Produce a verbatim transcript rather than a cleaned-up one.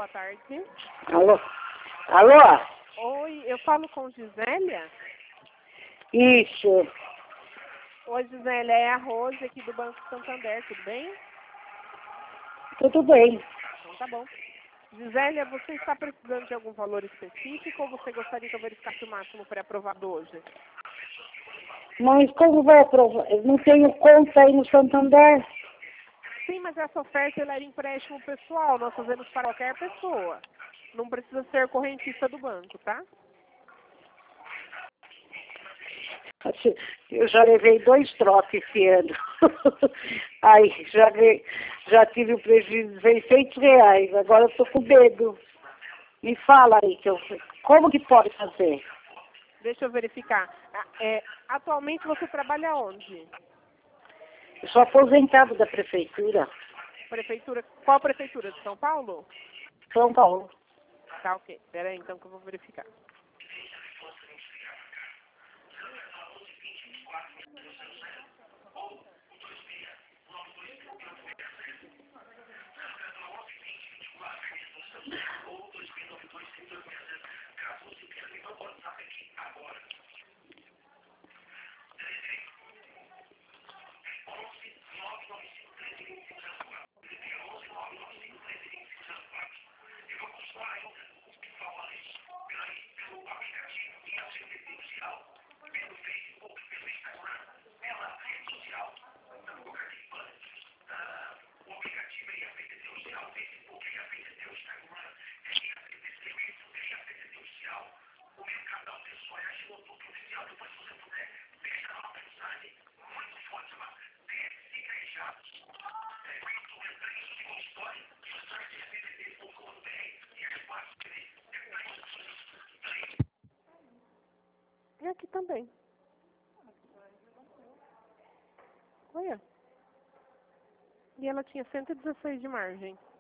boa tarde. Alô? Alô? Oi, eu falo com Gisélia? Isso. Oi, Gisélia, é a Rose aqui do Banco Santander, tudo bem? Tudo bem. Então tá bom. Gisélia, você está precisando de algum valor específico ou você gostaria que eu verificasse o máximo pré-aprovado hoje? Mas como vai aprovar? Eu não tenho conta aí no Santander. Sim, mas essa oferta ela era empréstimo pessoal, nós fazemos para qualquer pessoa. Não precisa ser correntista do banco, tá? Assim, eu já levei dois trotes esse ano. Aí, já, le- já tive o prejuízo de seiscentos reais. Agora eu tô com medo. Me fala aí, que eu, como que pode fazer? Deixa eu verificar. Ah, é, atualmente você trabalha onde? Eu sou aposentado da prefeitura, Prefeitura, qual prefeitura? De São Paulo? São Paulo. Tá, ok. Espera aí então que eu vou verificar. E aqui também. Olha. E ela tinha cento e dezesseis de margem.